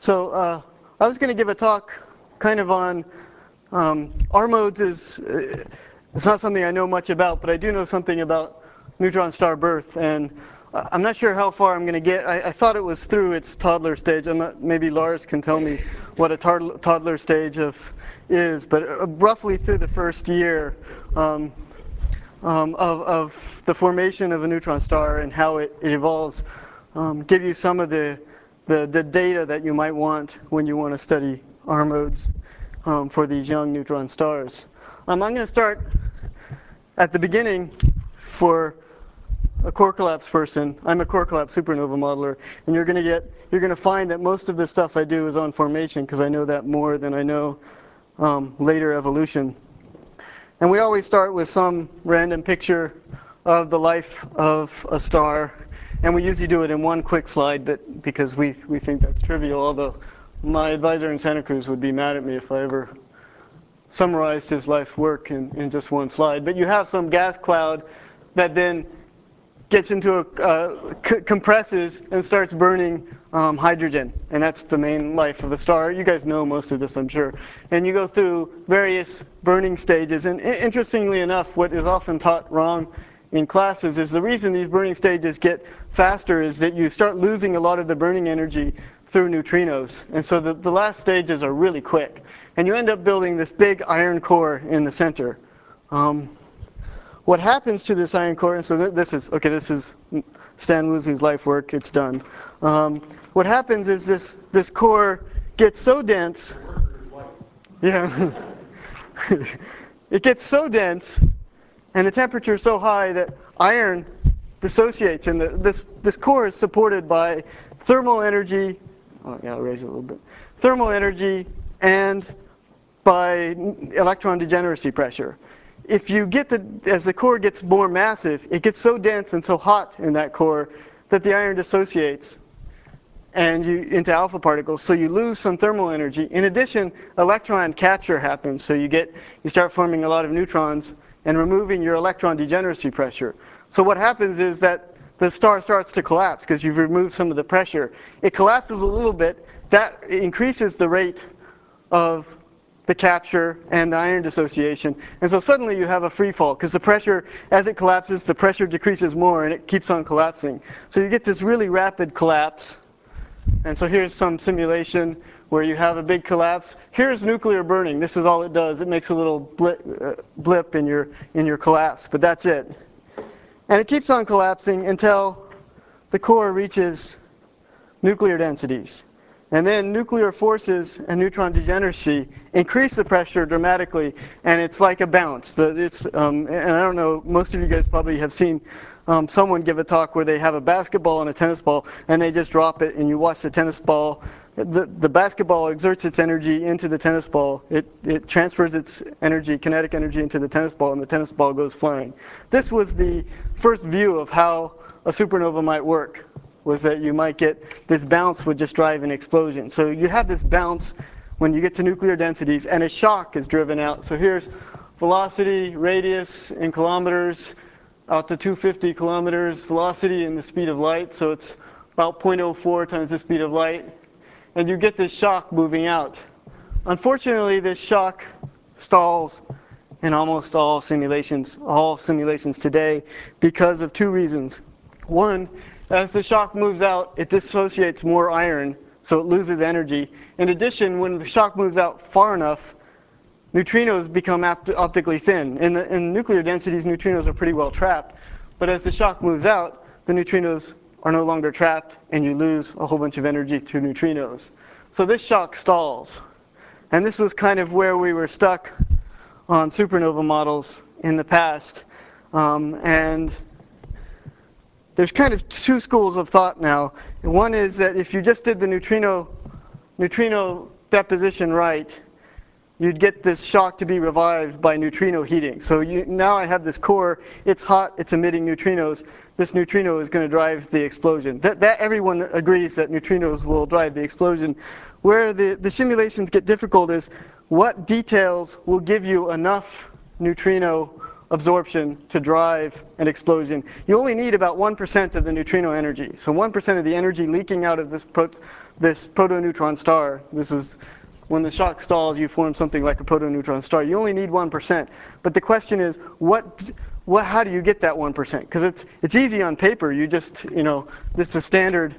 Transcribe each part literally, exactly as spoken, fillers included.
So uh, I was going to give a talk kind of on um, R modes. Is uh, it's not something I know much about, but I do know something about neutron star birth, and I'm not sure how far I'm going to get. I, I thought it was through its toddler stage. I'm not, maybe Lars can tell me what a toddler, toddler stage of is, but uh, roughly through the first year um, um, of, of the formation of a neutron star and how it, it evolves, um, give you some of the, the the data that you might want when you want to study R modes um, for these young neutron stars. Um, I'm going to start at the beginning for a core collapse person. I'm a core collapse supernova modeler, and you're going to get, you're going to find that most of the stuff I do is on formation because I know that more than I know um, later evolution. And we always start with some random picture of the life of a star, and we usually do it in one quick slide, but because we we think that's trivial. Although my advisor in Santa Cruz would be mad at me if I ever summarized his life work in, in just one slide. But you have some gas cloud that then gets into a, uh, c compresses and starts burning um, hydrogen, and that's the main life of a star. You guys know most of this, I'm sure. And you go through various burning stages, and interestingly enough, what is often taught wrong in classes is the reason these burning stages get faster is that you start losing a lot of the burning energy through neutrinos, and so the, the last stages are really quick. And you end up building this big iron core in the center. Um, What happens to this iron core, and so th this is, okay, this is Stan Woosley's life work, it's done. Um, what happens is this, this core gets so dense, yeah, it gets so dense, and the temperature is so high that iron dissociates, and the, this, this core is supported by thermal energy, oh yeah, I'll raise it a little bit, thermal energy and by electron degeneracy pressure. If you get the, as the core gets more massive, it gets so dense and so hot in that core that the iron dissociates and you, into alpha particles, so you lose some thermal energy. In addition, electron capture happens, so you get, you start forming a lot of neutrons and removing your electron degeneracy pressure. So what happens is that the star starts to collapse because you've removed some of the pressure. It collapses a little bit, that increases the rate of the capture and the iron dissociation. And so suddenly you have a free fall because the pressure, as it collapses, the pressure decreases more and it keeps on collapsing. So you get this really rapid collapse. And so here's some simulation where you have a big collapse. Here's nuclear burning. This is all it does. It makes a little blip, uh, blip in your, in your collapse, but that's it. And it keeps on collapsing until the core reaches nuclear densities. And then nuclear forces and neutron degeneracy increase the pressure dramatically, and it's like a bounce. The, it's, um, and I don't know, most of you guys probably have seen um, someone give a talk where they have a basketball and a tennis ball, and they just drop it, and you watch the tennis ball. The, the basketball exerts its energy into the tennis ball. It, it transfers its energy, kinetic energy, into the tennis ball, and the tennis ball goes flying. This was the first view of how a supernova might work, was that you might get this bounce would just drive an explosion. So you have this bounce when you get to nuclear densities, and a shock is driven out. So here's velocity, radius in kilometers, out to two hundred fifty kilometers, velocity in the speed of light, so it's about zero point zero four times the speed of light. And you get this shock moving out. Unfortunately, this shock stalls in almost all simulations, all simulations today, because of two reasons. One, as the shock moves out, it dissociates more iron, so it loses energy. In addition, when the shock moves out far enough, neutrinos become optically thin. In, the, in nuclear densities, neutrinos are pretty well trapped. But as the shock moves out, the neutrinos are no longer trapped, and you lose a whole bunch of energy to neutrinos. So this shock stalls. And this was kind of where we were stuck on supernova models in the past. Um, and there's kind of two schools of thought now. One is that if you just did the neutrino, neutrino deposition right, you'd get this shock to be revived by neutrino heating. So you, now I have this core, it's hot, it's emitting neutrinos. This neutrino is going to drive the explosion. That, that everyone agrees that neutrinos will drive the explosion. Where the, the simulations get difficult is what details will give you enough neutrino absorption to drive an explosion. You only need about one percent of the neutrino energy. So one percent of the energy leaking out of this, pro this protoneutron star, this is when the shock stalls, you form something like a protoneutron star. You only need one percent. But the question is, what, what, how do you get that one percent? Because it's, it's easy on paper. You just, you know, this is a standard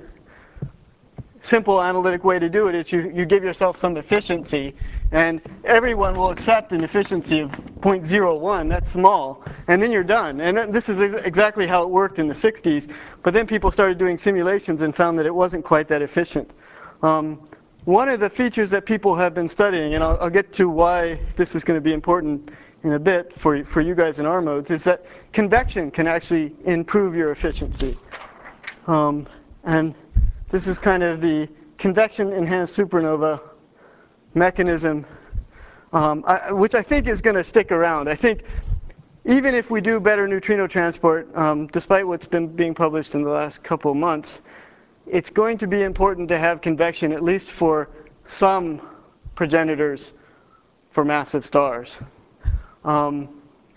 simple analytic way to do it is you, you give yourself some efficiency, and everyone will accept an efficiency of zero point zero one, that's small, and then you're done. And then this is ex exactly how it worked in the sixties, but then people started doing simulations and found that it wasn't quite that efficient. Um, one of the features that people have been studying, and I'll, I'll get to why this is going to be important in a bit for, for you guys in R modes, is that convection can actually improve your efficiency. Um, and this is kind of the convection-enhanced supernova mechanism, um, I, which I think is going to stick around. I think even if we do better neutrino transport, um, despite what's been being published in the last couple of months, it's going to be important to have convection, at least for some progenitors for massive stars. Um,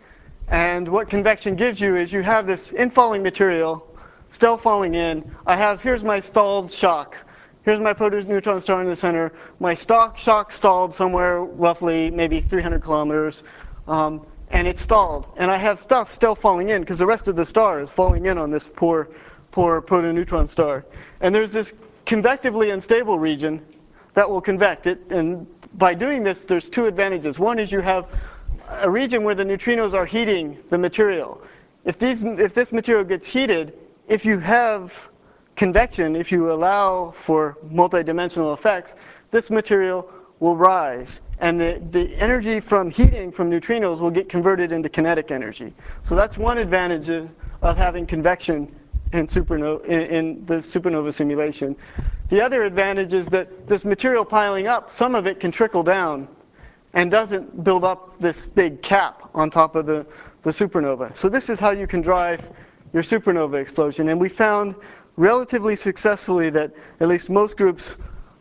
and what convection gives you is you have this infalling material still falling in. I have, here's my stalled shock. Here's my protoneutron star in the center. My stock shock stalled somewhere roughly maybe three hundred kilometers. Um, and it's stalled. And I have stuff still falling in because the rest of the star is falling in on this poor, poor protoneutron star. And there's this convectively unstable region that will convect it. And by doing this, there's two advantages. One is you have a region where the neutrinos are heating the material. If, these, if this material gets heated, if you have convection, if you allow for multidimensional effects, this material will rise. And the, the energy from heating from neutrinos will get converted into kinetic energy. So that's one advantage of, of having convection in, supernova, in, in the supernova simulation. The other advantage is that this material piling up, some of it can trickle down and doesn't build up this big cap on top of the, the supernova. So this is how you can drive your supernova explosion. And we found relatively successfully that at least most groups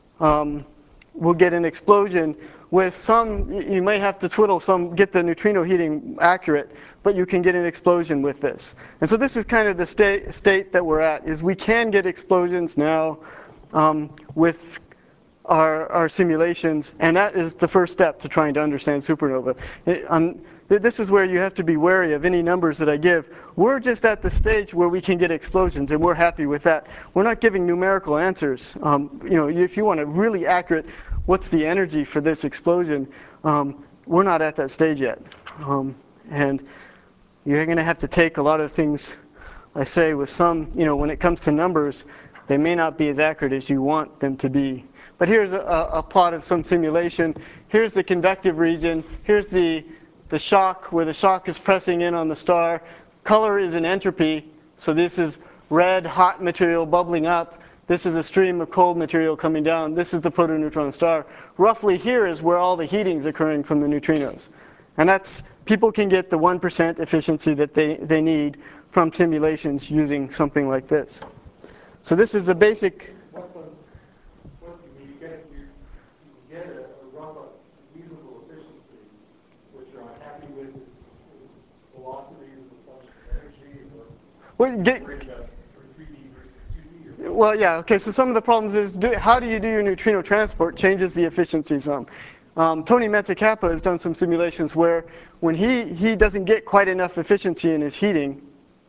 um, will get an explosion with some, you may have to twiddle some, get the neutrino heating accurate, but you can get an explosion with this. And so this is kind of the state, state that we're at, is we can get explosions now um, with our, our simulations, and that is the first step to trying to understand supernova. It, um, This is where you have to be wary of any numbers that I give. We're just at the stage where we can get explosions, and we're happy with that. We're not giving numerical answers. Um, you know, if you want a really accurate, what's the energy for this explosion, um, we're not at that stage yet. Um, and you're going to have to take a lot of things I say with some, you know, when it comes to numbers, they may not be as accurate as you want them to be. But here's a, a plot of some simulation. Here's the convective region. Here's the the shock, where the shock is pressing in on the star. Color is an entropy, so this is red, hot material bubbling up. This is a stream of cold material coming down. This is the protoneutron star. Roughly here is where all the heating is occurring from the neutrinos. And that's, people can get the one percent efficiency that they, they need from simulations using something like this. So this is the basic. What's on, what, when you get, you, you get a, a rough, reasonable efficiency, which you're unhappy with, is, is velocity as a function of energy, or well, get, worried about three D versus two D? Or well, yeah, okay, so some of the problems is, do, how do you do your neutrino transport changes the efficiency some. Um, Tony Metzacappa has done some simulations where when he, he doesn't get quite enough efficiency in his heating,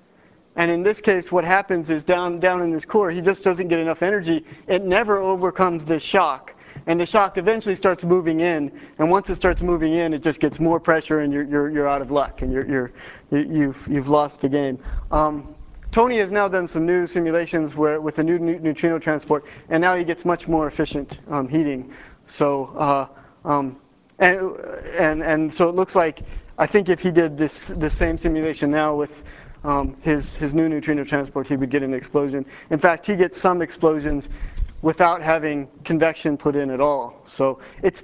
and in this case what happens is down, down in this core, he just doesn't get enough energy. It never overcomes this shock. And the shock eventually starts moving in, and once it starts moving in, it just gets more pressure, and you're, you're, you're out of luck, and you're, you're, you've, you've lost the game. Um, Tony has now done some new simulations where, with the new neutrino transport, and now he gets much more efficient um, heating. So, uh, um, and, and, and so it looks like, I think if he did this, this same simulation now with um, his, his new neutrino transport, he would get an explosion. In fact, he gets some explosions without having convection put in at all. So it's,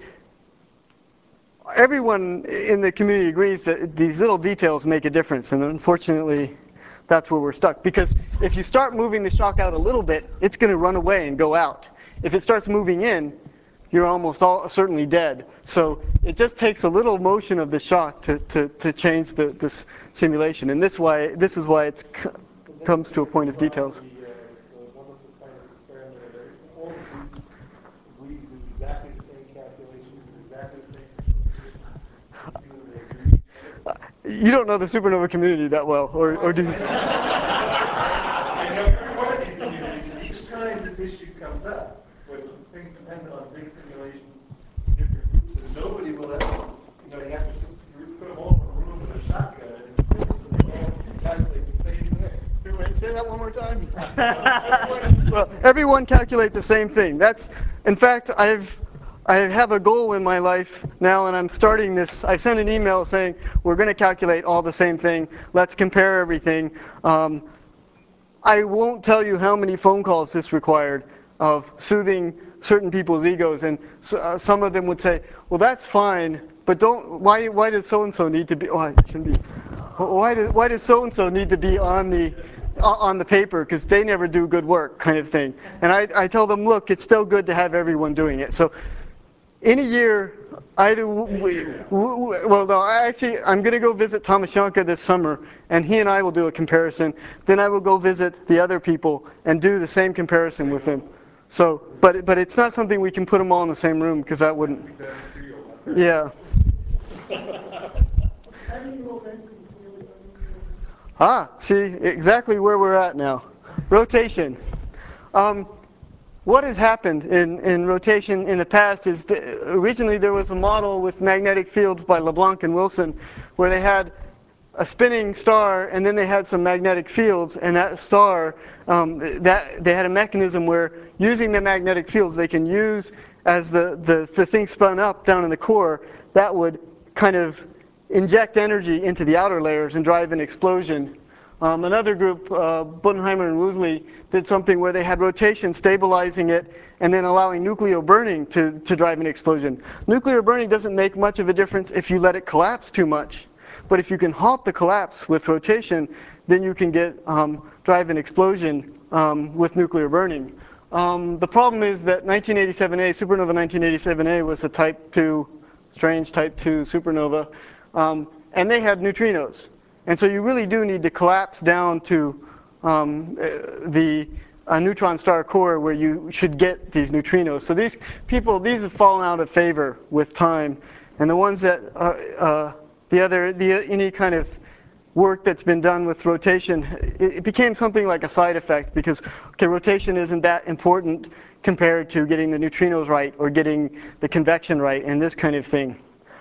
everyone in the community agrees that these little details make a difference, and unfortunately that's where we're stuck. Because if you start moving the shock out a little bit, it's going to run away and go out. If it starts moving in, you're almost all certainly dead. So it just takes a little motion of the shock to, to, to change the this simulation. And this why this is why it comes to a point of details. The, uh, the wonderful kind of experiment of everything. All the groups agreed with exactly the same calculations and exactly the same conditions. See whether they agree. You don't know the supernova community that well, or, or do you? I know every one of these communities, and each time this issue comes up, when things depend on big simulations, different groups, and nobody will ever, you know, you have to put them all in a room with a shotgun and insist that they all calculate the same thing. Wait, say that one more time. Well, everyone calculate the same thing. That's, in fact, I've I have a goal in my life now, and I'm starting this. I sent an email saying we're going to calculate all the same thing. Let's compare everything. Um, I won't tell you how many phone calls this required of soothing certain people's egos, and so, uh, some of them would say, "Well, that's fine, but don't. Why? Why does so and so need to be? Oh, I shouldn't be. Why does Why does so and so need to be on the on the paper? Because they never do good work, kind of thing." And I, I tell them, "Look, it's still good to have everyone doing it." So, in a year, I do. We, we, well, no, I actually, I'm going to go visit Thomas Janka this summer, and he and I will do a comparison. Then I will go visit the other people and do the same comparison with them. So, but but it's not something we can put them all in the same room because that wouldn't. Yeah. Ah, see exactly where we're at now. Rotation. Um, What has happened in, in rotation in the past is that originally there was a model with magnetic fields by LeBlanc and Wilson where they had a spinning star and then they had some magnetic fields, and that star, um, that they had a mechanism where using the magnetic fields they can use as the, the, the thing spun up down in the core, that would kind of inject energy into the outer layers and drive an explosion. Um, another group, uh, Buddenheimer and Woosley, did something where they had rotation stabilizing it and then allowing nuclear burning to, to drive an explosion. Nuclear burning doesn't make much of a difference if you let it collapse too much. But if you can halt the collapse with rotation, then you can get um, drive an explosion um, with nuclear burning. Um, the problem is that nineteen eighty-seven A, supernova nineteen eighty-seven A, was a type two, strange type two supernova, um, and they had neutrinos. And so you really do need to collapse down to um, the a neutron star core where you should get these neutrinos. So these people, these have fallen out of favor with time, and the ones that are, uh, the other, the any kind of work that's been done with rotation, it, it became something like a side effect because okay, rotation isn't that important compared to getting the neutrinos right or getting the convection right and this kind of thing.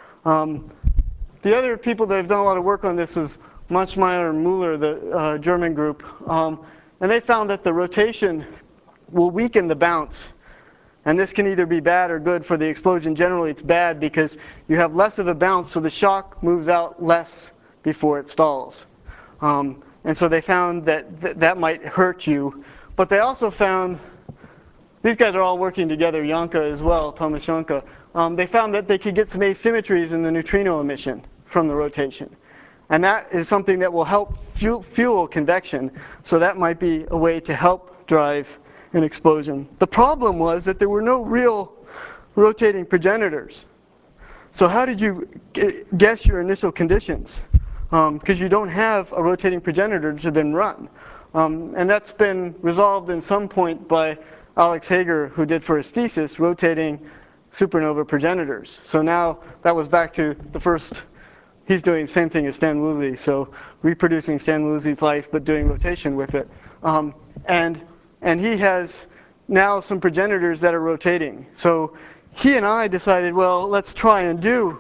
Um, the other people that have done a lot of work on this is Manchmeyer and Müller, the uh, German group, um, and they found that the rotation will weaken the bounce. And this can either be bad or good for the explosion. Generally, it's bad because you have less of a bounce, so the shock moves out less before it stalls. Um, and so they found that th that might hurt you. But they also found, these guys are all working together, Janka as well, Thomas Janka. Um, they found that they could get some asymmetries in the neutrino emission from the rotation. And that is something that will help fuel, fuel convection. So that might be a way to help drive an explosion. The problem was that there were no real rotating progenitors. So how did you guess your initial conditions? Because um, you don't have a rotating progenitor to then run. Um, and that's been resolved in some point by Alex Hager, who did for his thesis, rotating supernova progenitors. So now that was back to the first. He's doing the same thing as Stan Woolsey, so reproducing Stan Woolsey's life but doing rotation with it. Um, and, and he has now some progenitors that are rotating. So he and I decided, well, let's try and do,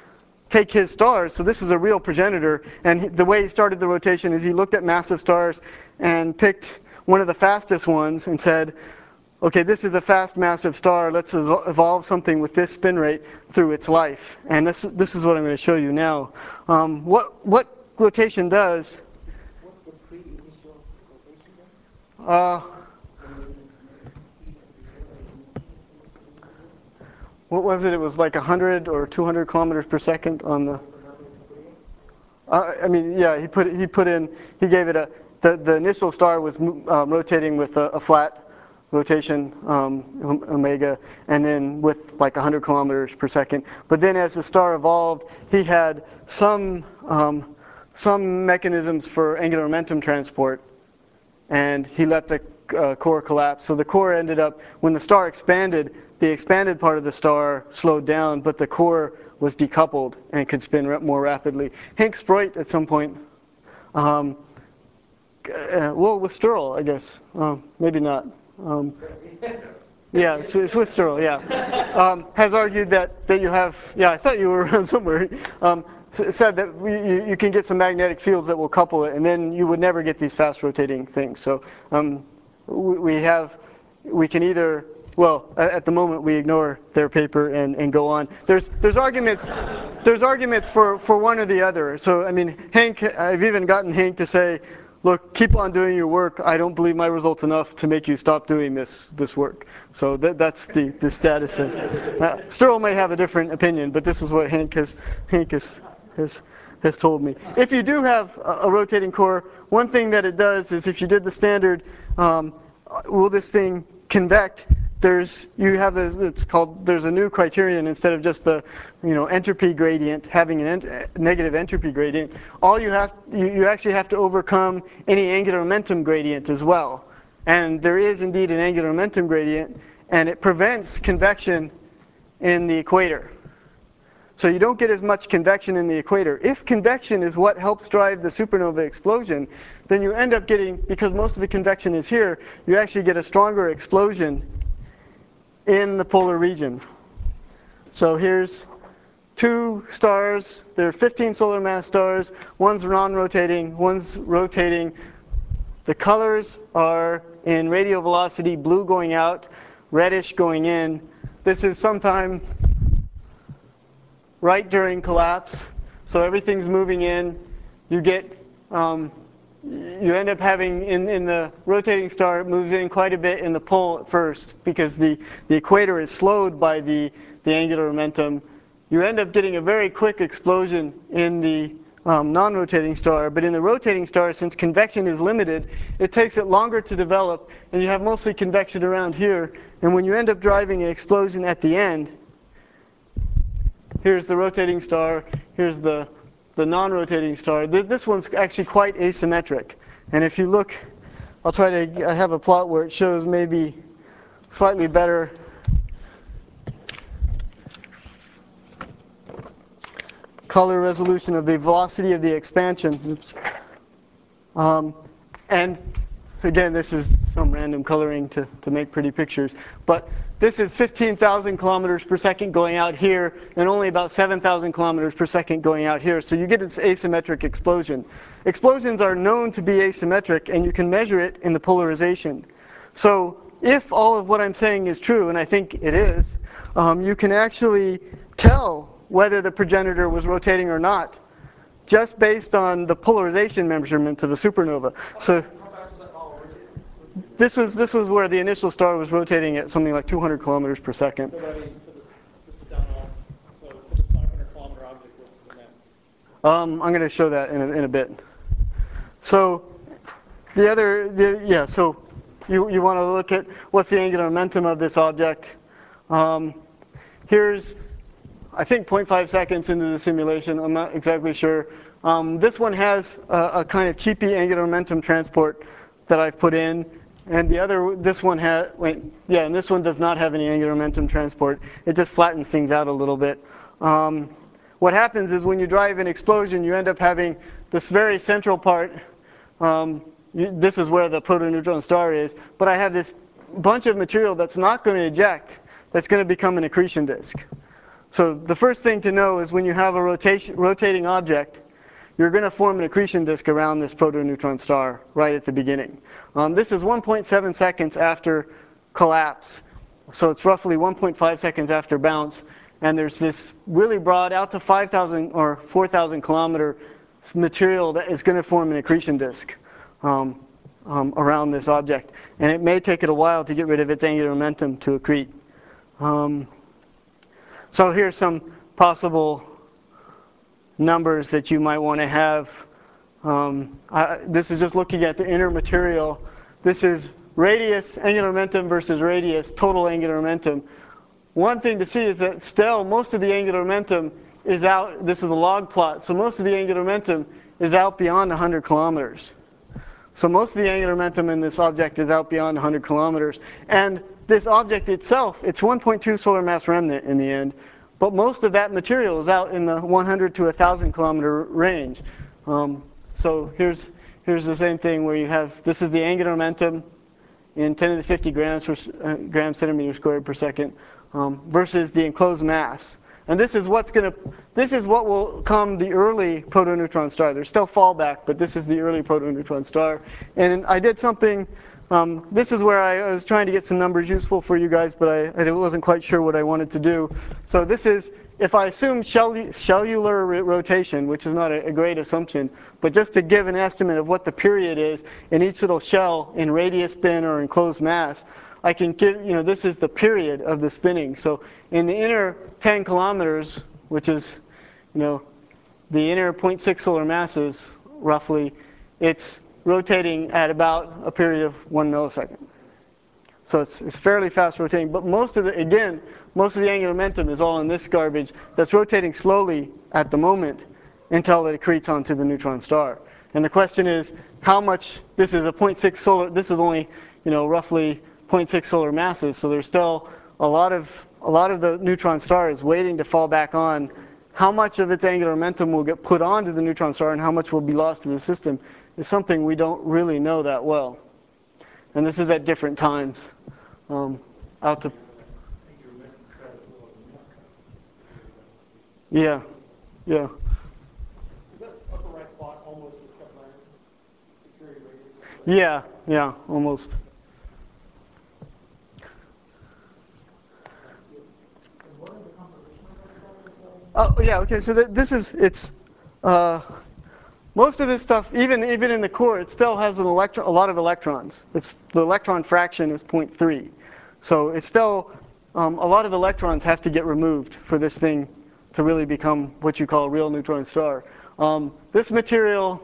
take his stars. So this is a real progenitor. And he, the way he started the rotation is he looked at massive stars and picked one of the fastest ones and said, okay, this is a fast, massive star. Let's evolve something with this spin rate through its life. And this, this is what I'm going to show you now. Um, what, what rotation does... What's the pre-initial rotation then? Uh, what was it? It was like one hundred or two hundred kilometers per second on the... Uh, I mean, yeah, he put, he put in, he gave it a... The, the initial star was um, rotating with a, a flat rotation, um, omega, and then with like one hundred kilometers per second. But then as the star evolved, he had some, um, some mechanisms for angular momentum transport, and he let the uh, core collapse. So the core ended up, when the star expanded, the expanded part of the star slowed down, but the core was decoupled and could spin more rapidly. Henk Sproit at some point, um, uh, well, with Stirl, I guess, um, maybe not. Um, yeah, it's, it's with Stirl, yeah. Um, has argued that, that you have, yeah, I thought you were around somewhere. Um, said that you, you can get some magnetic fields that will couple it, and then you would never get these fast rotating things. So um, we, we have, we can either, well, at the moment we ignore their paper and, and go on. There's, there's arguments, there's arguments for, for one or the other. So I mean, Henk, I've even gotten Henk to say, look, keep on doing your work. I don't believe my results enough to make you stop doing this, this work. So that, that's the, the status of, uh, Stirl may have a different opinion, but this is what Henk has, Henk has, has, has told me. If you do have a, a rotating core, one thing that it does is if you did the standard, um, will this thing convect? There's, you have this, it's called, there's a new criterion instead of just the, you know, entropy gradient, having an ent negative entropy gradient. All you have, you, you actually have to overcome any angular momentum gradient as well. And there is indeed an angular momentum gradient, and it prevents convection in the equator. So you don't get as much convection in the equator. If convection is what helps drive the supernova explosion, then you end up getting, because most of the convection is here, you actually get a stronger explosion in the polar region. So here's two stars. There are fifteen solar mass stars. One's non-rotating, one's rotating. The colors are in radial velocity, blue going out, reddish going in. This is sometime right during collapse. So everything's moving in. You get, um, you end up having, in, in the rotating star, it moves in quite a bit in the pole at first because the, the equator is slowed by the, the angular momentum. You end up getting a very quick explosion in the um, non-rotating star, but in the rotating star, since convection is limited, it takes it longer to develop, and you have mostly convection around here. And when you end up driving an explosion at the end, here's the rotating star, here's the, the non-rotating star. This one's actually quite asymmetric. And if you look, I'll try to, I have a plot where it shows maybe slightly better color resolution of the velocity of the expansion. Oops. Um, and again, this is some random coloring to, to make pretty pictures. But this is fifteen thousand kilometers per second going out here, and only about seven thousand kilometers per second going out here. So you get this asymmetric explosion. Explosions are known to be asymmetric, and you can measure it in the polarization. So if all of what I'm saying is true, and I think it is, um, you can actually tell whether the progenitor was rotating or not, just based on the polarization measurements of a supernova. So this was this was where the initial star was rotating at something like two hundred kilometers per second. So, I mean, for this, this is down on, so for this five hundred kilometer object, what's the net? Um, I'm going to show that in a, in a bit. So the other, the, yeah, so you, you want to look at what's the angular momentum of this object. Um, here's, I think, zero point five seconds into the simulation. I'm not exactly sure. Um, this one has a, a kind of cheapy angular momentum transport that I've put in. And the other, this one has, wait, yeah, and this one does not have any angular momentum transport. It just flattens things out a little bit. Um, what happens is when you drive an explosion, you end up having this very central part. Um, you, this is where the protoneutron star is. But I have this bunch of material that's not going to eject, that's going to become an accretion disk. So the first thing to know is when you have a rotation, rotating object, you're going to form an accretion disk around this protoneutron star right at the beginning. Um, this is one point seven seconds after collapse. So it's roughly one point five seconds after bounce. And there's this really broad, out to five thousand or four thousand kilometer material that is going to form an accretion disk um, um, around this object. And it may take it a while to get rid of its angular momentum to accrete. Um, so here's some possible numbers that you might want to have. Um, I, this is just looking at the inner material. This is radius, angular momentum versus radius, total angular momentum. One thing to see is that still most of the angular momentum is out. This is a log plot, so most of the angular momentum is out beyond one hundred kilometers. So most of the angular momentum in this object is out beyond one hundred kilometers. And this object itself, it's one point two solar mass remnant in the end, but most of that material is out in the one hundred to one thousand kilometer range. Um, so here's, here's the same thing where you have, this is the angular momentum in ten to the fifty grams per uh, gram centimeter squared per second um, versus the enclosed mass. And this is what's going to, this is what will come the early protoneutron star. There's still fallback, but this is the early protoneutron star. And I did something, um, this is where I was trying to get some numbers useful for you guys, but I, I wasn't quite sure what I wanted to do. So this is, if I assume cellular, cellular rotation, which is not a, a great assumption, but just to give an estimate of what the period is in each little shell in radius bin or enclosed mass, I can give, you know, this is the period of the spinning. So in the inner ten kilometers, which is, you know, the inner zero point six solar masses, roughly, it's rotating at about a period of one millisecond. So it's, it's fairly fast rotating, but most of the, again, most of the angular momentum is all in this garbage that's rotating slowly at the moment until it accretes onto the neutron star. And the question is, how much, this is a zero point six solar, this is only, you know, roughly zero point six solar masses, so there's still a lot of, a lot of the neutron star is waiting to fall back on. How much of its angular momentum will get put onto the neutron star and how much will be lost to the system is something we don't really know that well. And this is at different times. Um, out to, yeah, yeah. Is that upper right plot almost a submarine security radius? Yeah, yeah, almost. Oh, yeah, okay, so th this is, it's, uh, most of this stuff, even, even in the core, it still has an electron, a lot of electrons. It's, the electron fraction is zero point three. So it's still, um, a lot of electrons have to get removed for this thing to really become what you call a real neutron star. Um, this material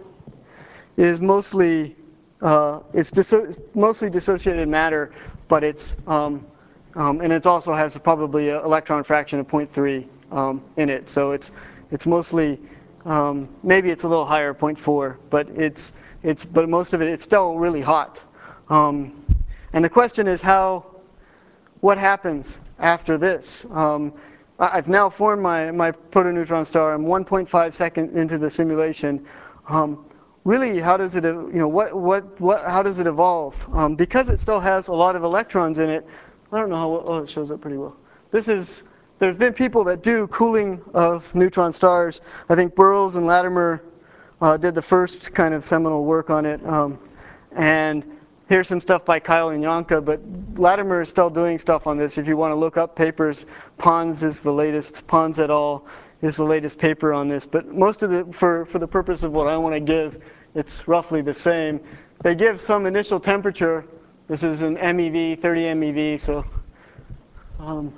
is mostly, uh, it's disso mostly dissociated matter, but it's, um, um, and it also has probably an electron fraction of zero point three um, in it. So it's, it's mostly, um, maybe it's a little higher, zero point four, but it's, it's, but most of it, it's still really hot. Um, and the question is how, what happens after this? Um, I've now formed my, my protoneutron star. I'm one point five seconds into the simulation. Um, really, how does it, you know, what, what, what, how does it evolve? Um, because it still has a lot of electrons in it, I don't know how, oh, it shows up pretty well. This is, there's been people that do cooling of neutron stars. I think Burroughs and Latimer uh, did the first kind of seminal work on it. Um, and here's some stuff by Kyle and Janka, but Latimer is still doing stuff on this. If you want to look up papers, Pons is the latest, Pons et al. Is the latest paper on this. But most of the, for, for the purpose of what I want to give, it's roughly the same. They give some initial temperature. This is an M E V, thirty M E V, so um,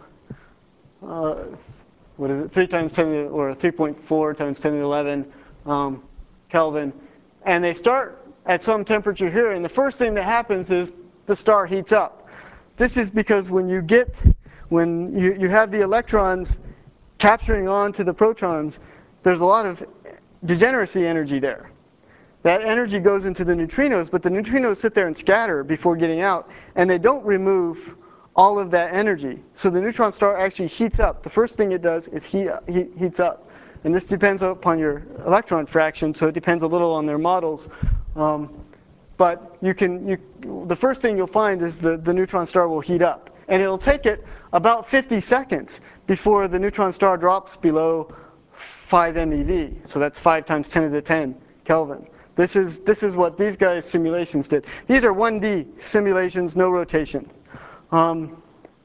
uh, what is it, three times ten to, or three point four times ten to the eleven um, Kelvin. And they start at some temperature here, and the first thing that happens is the star heats up. This is because when you get, when you, you have the electrons capturing onto the protons, there's a lot of degeneracy energy there. That energy goes into the neutrinos, but the neutrinos sit there and scatter before getting out, and they don't remove all of that energy. So the neutron star actually heats up. The first thing it does is heat, heat, heats up. And this depends upon your electron fraction, so it depends a little on their models. Um, but you can, you, the first thing you'll find is the, the neutron star will heat up. And it'll take it about fifty seconds before the neutron star drops below five M E V. So that's five times ten to the ten Kelvin. This is, this is what these guys' simulations did. These are one D simulations, no rotation. Um,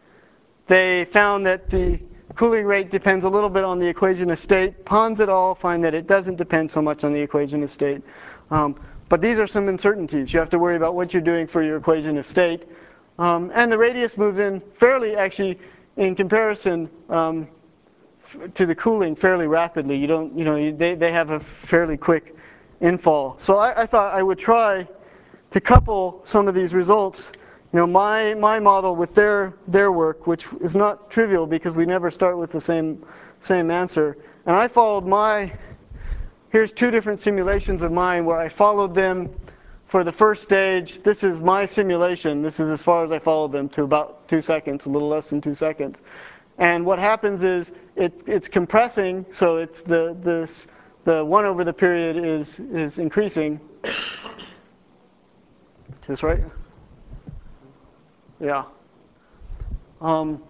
they found that the cooling rate depends a little bit on the equation of state. Pons et al. Find that it doesn't depend so much on the equation of state. Um, but these are some uncertainties. You have to worry about what you're doing for your equation of state. Um, and the radius moves in fairly, actually, in comparison um, to the cooling, fairly rapidly. You don't, you know, you, they, they have a fairly quick infall. So I, I thought I would try to couple some of these results you know, my, my model with their, their work, which is not trivial because we never start with the same, same answer. And I followed my, here's two different simulations of mine where I followed them for the first stage. This is my simulation. This is as far as I followed them, to about two seconds, a little less than two seconds. And what happens is it, it's compressing, so it's the, this, the one over the period is, is increasing. Is this right? Yeah. Um,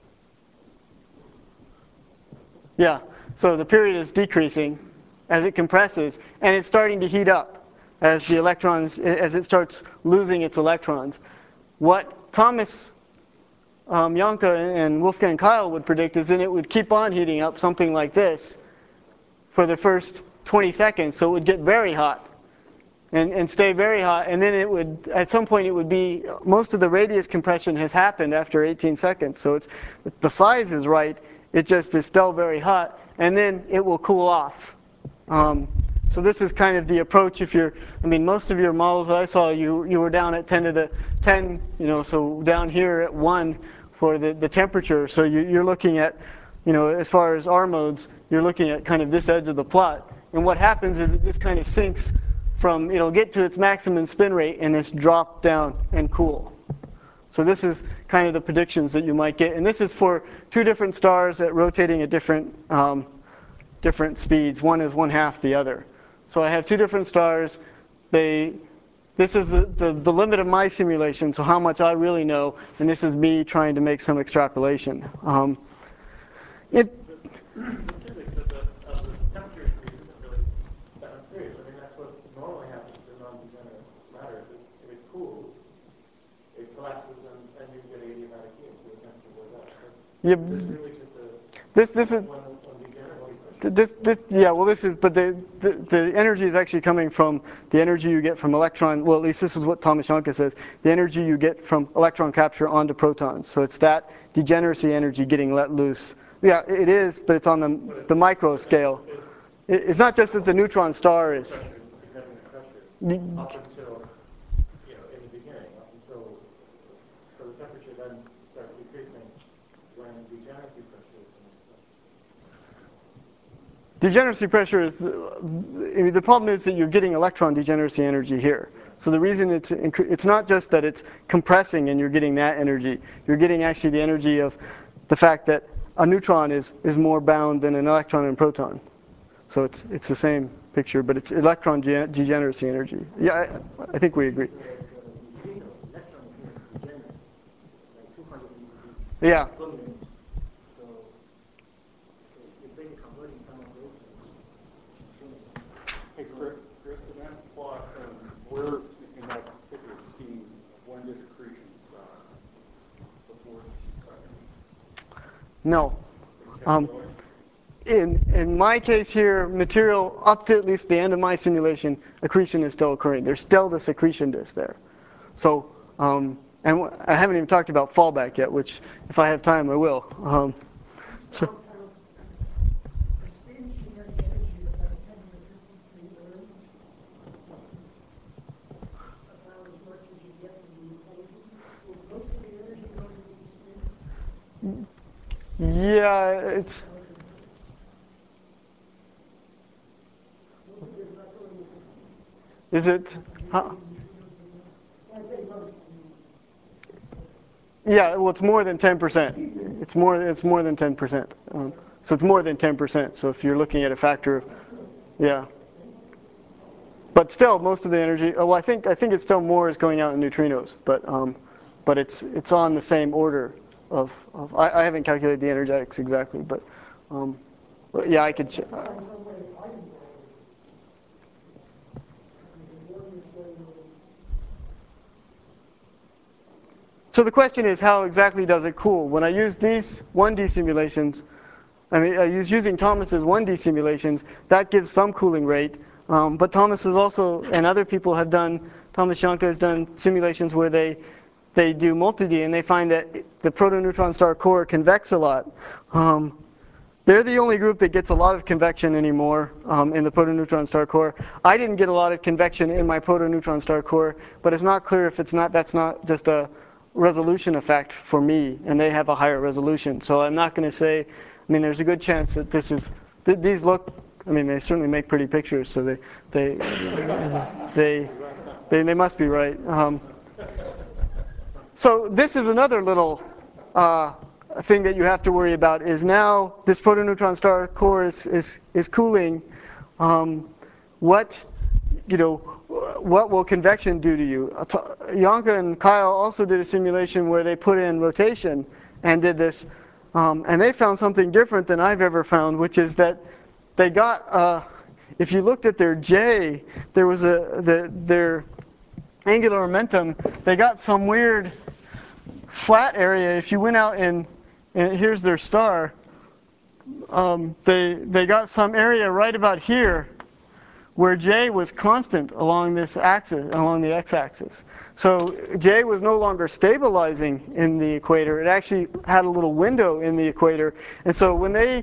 yeah, so the period is decreasing as it compresses, and it's starting to heat up as the electrons, as it starts losing its electrons. What Thomas um, Janka and Wolfgang Keil would predict is that it would keep on heating up something like this for the first twenty seconds, so it would get very hot. And, and stay very hot, and then it would, at some point it would be, most of the radius compression has happened after eighteen seconds, so it's, the size is right, it just is still very hot, and then it will cool off. Um, so this is kind of the approach if you're, I mean, most of your models that I saw, you, you were down at ten to the ten, you know, so down here at one for the, the temperature, so you, you're looking at, you know, as far as R modes, you're looking at kind of this edge of the plot, and what happens is it just kind of sinks from, it'll get to its maximum spin rate and it's drop down and cool. So this is kind of the predictions that you might get. And this is for two different stars at rotating at different, um, different speeds. One is one half the other. So I have two different stars. They, this is the, the, the limit of my simulation, so how much I really know. And this is me trying to make some extrapolation. Um, it, Yeah, this this is this this yeah. Well, this is but the, the the energy is actually coming from the energy you get from electron. Well, at least this is what Thomas Janka says. The energy you get from electron capture onto protons. So it's that degeneracy energy getting let loose. Yeah, it is, but it's on the the micro scale. It's not just that the neutron star is. Degeneracy pressure is, the, the problem is that you're getting electron degeneracy energy here. So the reason it's, it's not just that it's compressing and you're getting that energy. You're getting actually the energy of the fact that a neutron is, is more bound than an electron and proton. So it's, it's the same picture, but it's electron degeneracy energy. Yeah, I, I think we agree. Yeah. Hey, Chris, Chris, in that plot, um, where in that particular scheme, when did accretion start? Before second? No. Um, in, in my case here, material up to at least the end of my simulation, accretion is still occurring. There's still this accretion disk there. So, um, and I haven't even talked about fallback yet, which if I have time, I will. Um, so. Yeah, it's. Is it? Huh? Yeah, well, it's more than ten percent. It's more. It's more than ten percent. Um, so it's more than ten percent. So if you're looking at a factor of, yeah. But still, most of the energy. Oh, well, I think I think it's still more is going out in neutrinos, but um, but it's it's on the same order of. of I, I haven't calculated the energetics exactly, but, um, but yeah, I could. Ch- uh, So the question is, how exactly does it cool? When I use these one D simulations, I mean, I use using Thomas's one D simulations, that gives some cooling rate. Um, but Thomas has also, and other people have done, Thomas Janka has done simulations where they they do multi-D, and they find that the protoneutron star core convects a lot. Um, they're the only group that gets a lot of convection anymore um, in the protoneutron star core. I didn't get a lot of convection in my protoneutron star core, but it's not clear if it's not, that's not just a resolution effect for me, and they have a higher resolution. So I'm not going to say, I mean, there's a good chance that this is, th these look, I mean, they certainly make pretty pictures, so they, they, they, they, they must be right. Um, so this is another little uh, thing that you have to worry about, is now this protoneutron star core is, is, is cooling. Um, what, you know, what will convection do to you? Janka and Kyle also did a simulation where they put in rotation and did this, um, and they found something different than I've ever found, which is that they got, uh, if you looked at their J, there was a, the, their angular momentum, they got some weird flat area. If you went out and, and here's their star, um, they, they got some area right about here where J was constant along this axis, along the x-axis. So J was no longer stabilizing in the equator. It actually had a little window in the equator. And so when they,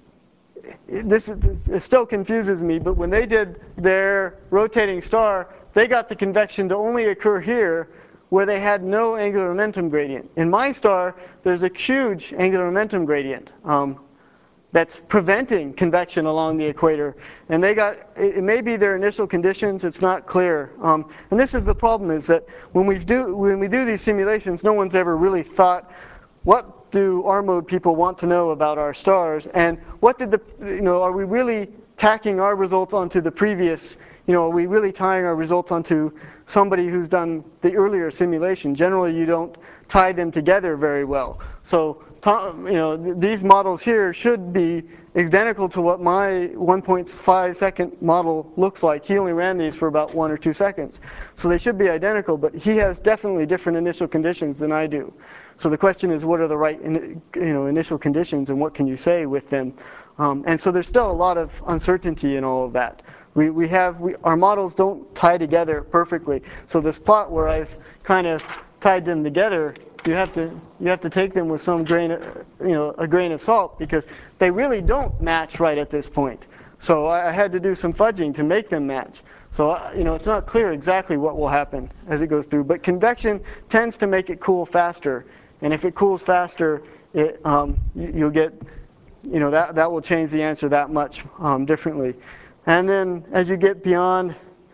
this, this it still confuses me, but when they did their rotating star, they got the convection to only occur here where they had no angular momentum gradient. In my star, there's a huge angular momentum gradient. Um, that's preventing convection along the equator. And they got, it may be their initial conditions, it's not clear. Um, and this is the problem, is that when we do, when we do these simulations, no one's ever really thought, what do R mode people want to know about our stars? And what did the, you know, are we really tacking our results onto the previous, you know, are we really tying our results onto somebody who's done the earlier simulation? Generally, you don't tie them together very well. So, you know, these models here should be identical to what my one point five second model looks like. He only ran these for about one or two seconds. So they should be identical, but he has definitely different initial conditions than I do. So the question is, what are the right, you know, initial conditions, and what can you say with them? Um, and so there's still a lot of uncertainty in all of that. We, we have, we, our models don't tie together perfectly. So this plot where I've kind of tied them together, you have to, you have to take them with some grain, of, you know, a grain of salt, because they really don't match right at this point. So I, I had to do some fudging to make them match. So, you know, it's not clear exactly what will happen as it goes through. But convection tends to make it cool faster. And if it cools faster, it, um, you, you'll get, you know, that, that will change the answer that much um, differently. And then as you get beyond,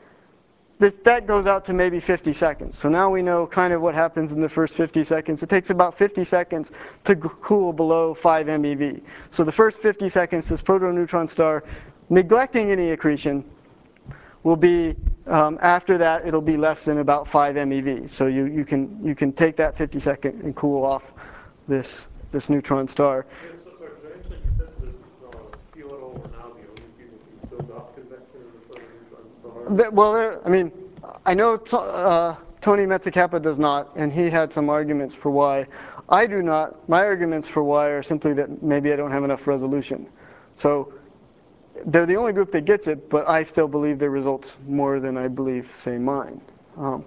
this, that goes out to maybe fifty seconds. So now we know kind of what happens in the first fifty seconds. It takes about fifty seconds to cool below five M E V. So the first fifty seconds, this protoneutron star, neglecting any accretion, will be, um, after that, it'll be less than about five M E V. So you, you, can, you can take that fifty second and cool off this, this neutron star. Yeah, so, sorry, but I understand you said that uh, sea level are now the only people who still got convection in the protoneutron star. Well, there, I mean, I know uh, Tony Metzacappa does not, and he had some arguments for why. I do not. My arguments for why are simply that maybe I don't have enough resolution. So they're the only group that gets it, but I still believe their results more than I believe, say, mine. Um,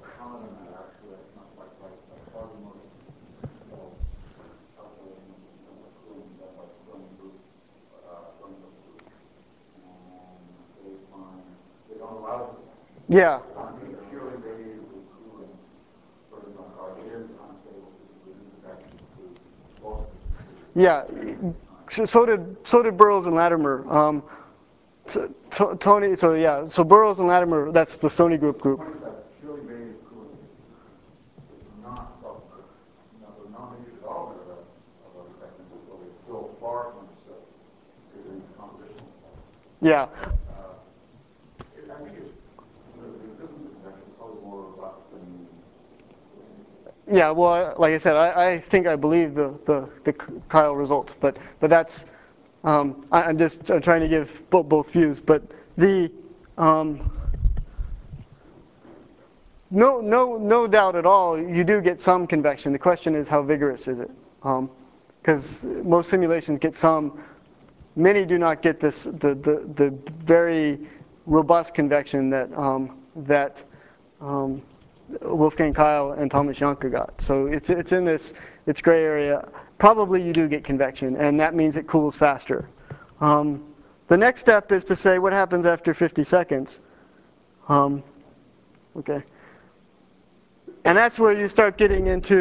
yeah. Yeah, so, so did so did Burroughs and Latimer. Um, so, to, Tony, so yeah, so Burroughs and Latimer, that's the Stony Group group. Yeah. Yeah, well, like I said, I, I think I believe the, the, the Kyle results, but but that's um, I, I'm just I'm trying to give both, both views. But the um, no no no doubt at all, you do get some convection. The question is, how vigorous is it? Because um, most simulations get some. Many do not get this the the, the very robust convection that um, that. Um, Wolfgang Kyle and Thomas Janka got. So it's, it's in this, it's gray area. Probably you do get convection, and that means it cools faster. Um, the next step is to say what happens after fifty seconds. Um, okay. And that's where you start getting into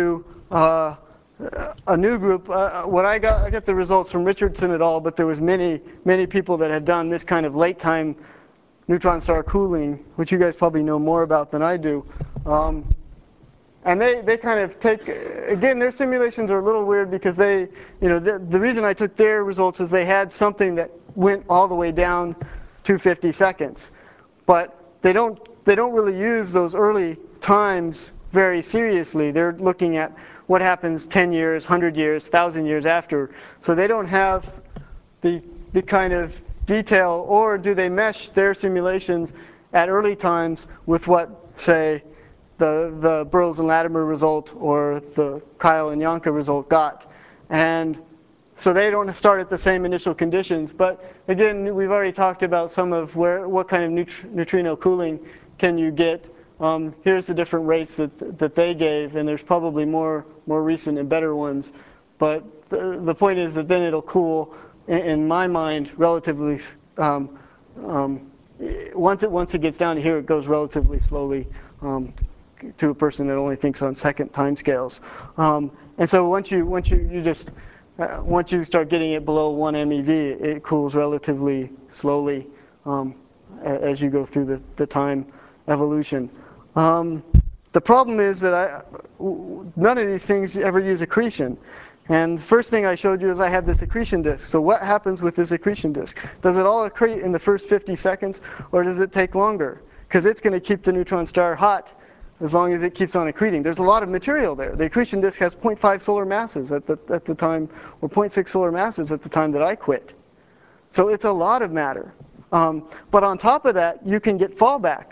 uh, a new group. Uh, what I got, I got the results from Richardson et al., but there was many, many people that had done this kind of late time neutron star cooling, which you guys probably know more about than I do. Um, and they, they kind of take, again, their simulations are a little weird because they, you know, the, the reason I took their results is they had something that went all the way down to fifty seconds. But they don't, they don't really use those early times very seriously. They're looking at what happens ten years, one hundred years, one thousand years after. So they don't have the, the kind of detail, or do they mesh their simulations at early times with what, say, the, the Burroughs and Latimer result or the Kyle and Janka result got. And so they don't start at the same initial conditions. But again, we've already talked about some of where, what kind of neut neutrino cooling can you get. Um, here's the different rates that, that they gave, and there's probably more, more recent and better ones. But the, the point is that then it'll cool, in, in my mind, relatively, um, um, once, it, once it gets down to here, it goes relatively slowly um, to a person that only thinks on second time scales. Um, and so once you, once you, you just, uh, once you start getting it below one M E V, it cools relatively slowly um, as you go through the, the time evolution. Um, the problem is that I, none of these things ever use accretion. And the first thing I showed you is I have this accretion disk. So what happens with this accretion disk? Does it all accrete in the first fifty seconds, or does it take longer? Because it's going to keep the neutron star hot as long as it keeps on accreting. There's a lot of material there. The accretion disk has zero point five solar masses at the, at the time, or zero point six solar masses at the time that I quit. So it's a lot of matter. Um, but on top of that, you can get fallback.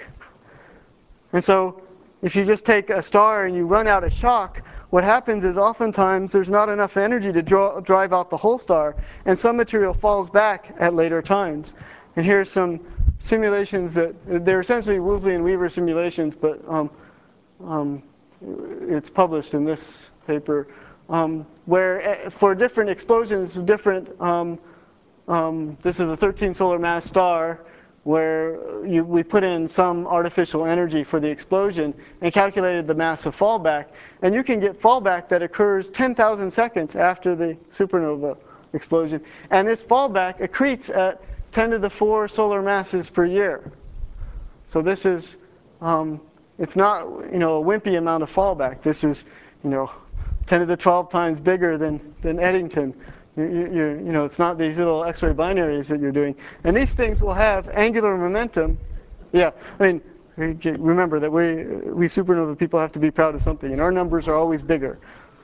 And so if you just take a star and you run out of shock, what happens is oftentimes there's not enough energy to draw, drive out the whole star, and some material falls back at later times. And here's some simulations that, they're essentially Woolsey and Weaver simulations, but um, um, it's published in this paper, um, where for different explosions, different, um, um, this is a thirteen solar mass star, where you, we put in some artificial energy for the explosion and calculated the mass of fallback. And you can get fallback that occurs ten thousand seconds after the supernova explosion. And this fallback accretes at ten to the four solar masses per year. So this is, um, it's not, you know, a wimpy amount of fallback. This is, you know, ten to the twelve times bigger than, than Eddington. You, you, you know, it's not these little X-ray binaries that you're doing. And these things will have angular momentum. Yeah, I mean, remember that we, we supernova people have to be proud of something, and our numbers are always bigger.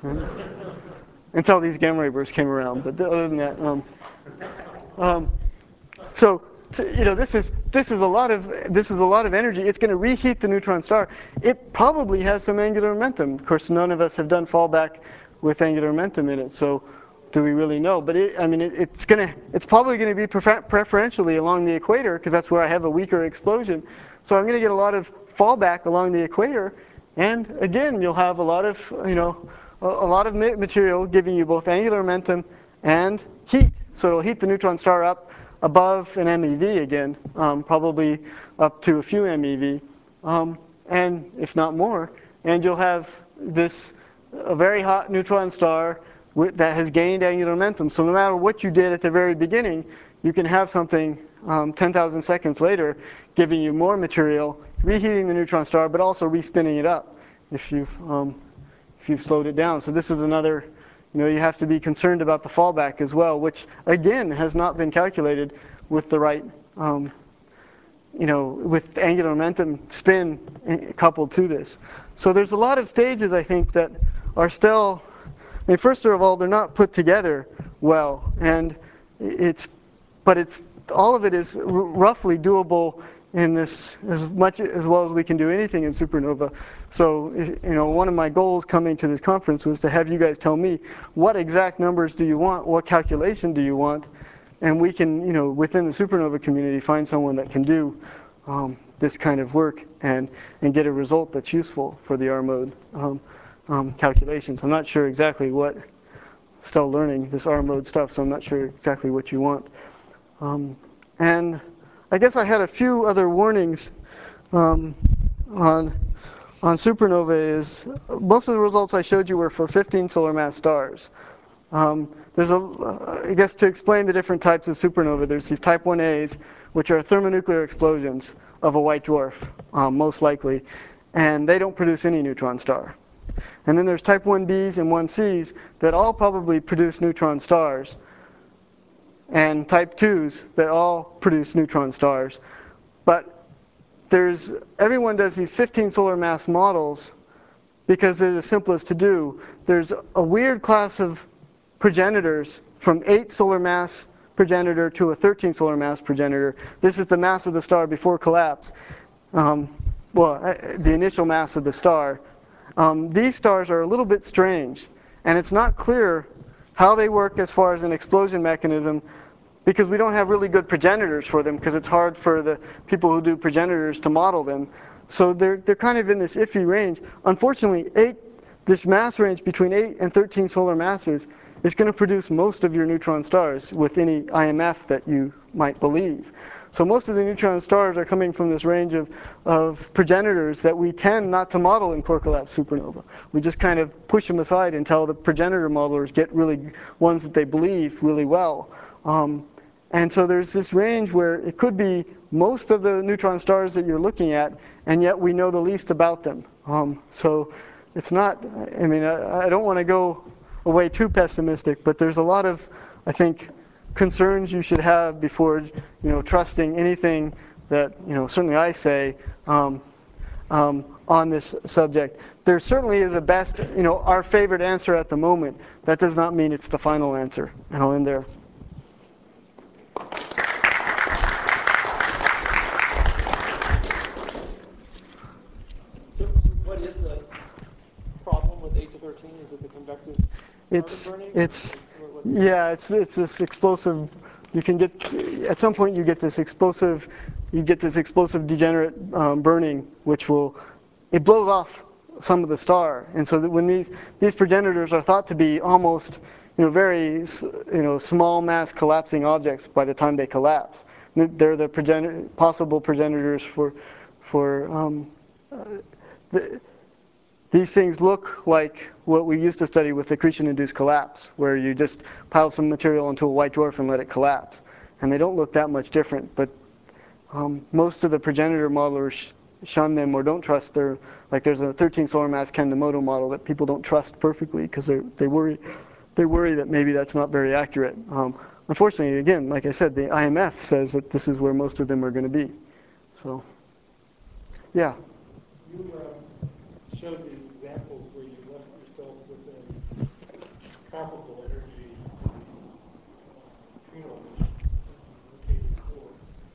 Until these gamma ray bursts came around, but other than that. Um, um, so, you know, this is, this is a lot of, this is a lot of energy. It's going to reheat the neutron star. It probably has some angular momentum. Of course, none of us have done fallback with angular momentum in it, so do we really know? But it, I mean, it, it's gonna, it's probably going to be prefer preferentially along the equator, because that's where I have a weaker explosion. So I'm going to get a lot of fallback along the equator, and again, you'll have a lot of, you know, a, a lot of material giving you both angular momentum and heat. So it'll heat the neutron star up above an M E V again, um, probably up to a few M E V, um, and if not more. And you'll have this a very hot neutron star that has gained angular momentum. So no matter what you did at the very beginning, you can have something um, ten thousand seconds later giving you more material, reheating the neutron star, but also respinning it up if you've, um, if you've slowed it down. So this is another, you know, you have to be concerned about the fallback as well, which again has not been calculated with the right, um, you know, with angular momentum spin coupled to this. So there's a lot of stages, I think, that are still, I mean, first of all, they're not put together well, and it's, but it's, all of it is r roughly doable in this as much as well as we can do anything in supernova. So, you know, one of my goals coming to this conference was to have you guys tell me what exact numbers do you want, what calculation do you want, and we can, you know, within the supernova community, find someone that can do um, this kind of work and and get a result that's useful for the R mode. Um, Um, calculations. I'm not sure exactly what, still learning this R mode stuff, so I'm not sure exactly what you want. Um, and I guess I had a few other warnings um, on on supernova is, most of the results I showed you were for fifteen solar mass stars. Um, there's a, uh, I guess to explain the different types of supernova, there's these type one A's, which are thermonuclear explosions of a white dwarf, um, most likely, and they don't produce any neutron star. And then there's type one B's and one C's that all probably produce neutron stars, and type twos that all produce neutron stars. But there's, everyone does these fifteen solar mass models because they're the simplest to do. There's a weird class of progenitors from eight solar mass progenitor to a thirteen solar mass progenitor. This is the mass of the star before collapse. Um, well, the initial mass of the star. Um, these stars are a little bit strange, and it's not clear how they work as far as an explosion mechanism, because we don't have really good progenitors for them, because it's hard for the people who do progenitors to model them. So they're, they're kind of in this iffy range. Unfortunately, eight, this mass range between eight and thirteen solar masses is going to produce most of your neutron stars with any I M F that you might believe. So most of the neutron stars are coming from this range of, of progenitors that we tend not to model in core collapse supernova. We just kind of push them aside until the progenitor modelers get really ones that they believe really well. Um, and so there's this range where it could be most of the neutron stars that you're looking at, and yet we know the least about them. Um, so it's not, I mean, I, I don't want to go away too pessimistic, but there's a lot of, I think, concerns you should have before, you know, trusting anything that, you know, certainly I say um, um, on this subject. There certainly is a best, you know, our favorite answer at the moment. That does not mean it's the final answer. And I'll end there. So what is the problem with eight to thirteen? Is it the convective It's, carbon burning? it's, yeah, it's, it's this explosive, you can get, at some point you get this explosive, you get this explosive degenerate um, burning, which will, it blows off some of the star. And so that when these, these progenitors are thought to be almost, you know, very, you know, small mass collapsing objects by the time they collapse. They're the progenitor, possible progenitors for, for um, uh, the, these things look like what we used to study with accretion-induced collapse, where you just pile some material into a white dwarf and let it collapse. And they don't look that much different, but um, most of the progenitor modelers shun them or don't trust their, like there's a thirteen solar mass Kendamato model that people don't trust perfectly because they worry, they worry that maybe that's not very accurate. Um, unfortunately, again, like I said, the I M F says that this is where most of them are going to be. So, yeah. You uh, showed the examples where you left yourself within tropical energy neutrino emission in K four.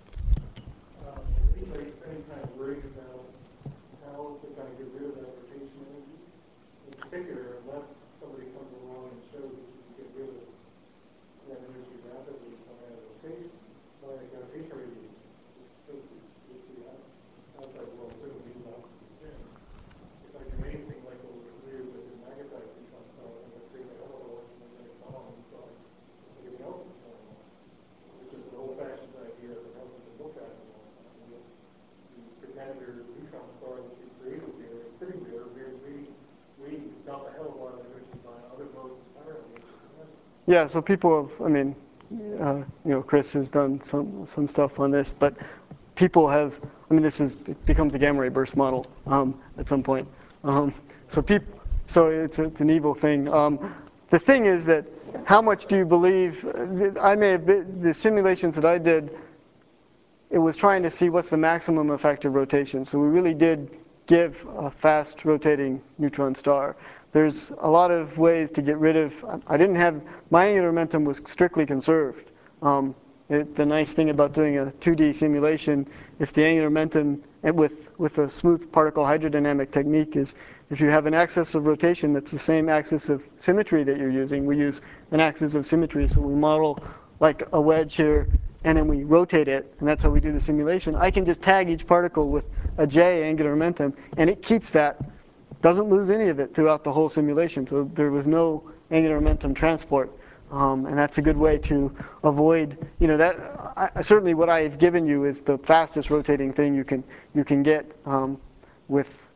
Um, has anybody spent any time worrying about how to kind of get rid of that rotation energy? In particular, unless somebody comes along and shows that you can get rid of that energy rapidly via rotation, via gravitational radiation, which is the outside world certainly is not concerned. If I do anything like what was clear with the magnetized neutron star, I'm going to create a hell of a electromagnetic bomb inside everything else that's going on, which is an old-fashioned idea that hasn't been looked at in a long time. The, the progenitor neutron star that you created there is sitting there waiting, waiting to dump a hell of a lot of energy by other modes entirely. Yeah, so people have, I mean, uh, you know, Chris has done some, some stuff on this, but people have, I mean, this is, it becomes a gamma ray burst model um, at some point. Um, so people, so it's, it's an evil thing. Um, the thing is that how much do you believe, I may have been, the simulations that I did, it was trying to see what's the maximum effective rotation. So we really did give a fast rotating neutron star. There's a lot of ways to get rid of, I didn't have, my angular momentum was strictly conserved. Um, it, the nice thing about doing a two D simulation, if the angular momentum, and with, with a smooth particle hydrodynamic technique is, if you have an axis of rotation that's the same axis of symmetry that you're using, we use an axis of symmetry, so we model like a wedge here, and then we rotate it, and that's how we do the simulation. I can just tag each particle with a J angular momentum, and it keeps that, doesn't lose any of it throughout the whole simulation. So there was no angular momentum transport, um, and that's a good way to avoid, you know, that. I, certainly, what I've given you is the fastest rotating thing you can you can get um, with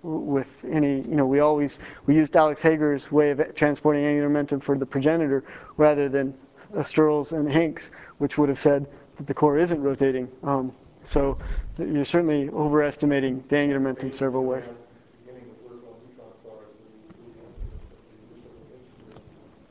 with any, you know, we always, we used Alex Hager's way of transporting angular momentum for the progenitor rather than Stirl's and Hinks, which would have said that the core isn't rotating. Um, so you're certainly overestimating the angular momentum several ways. Beginning with work on neutron stars, we we have the initial rotation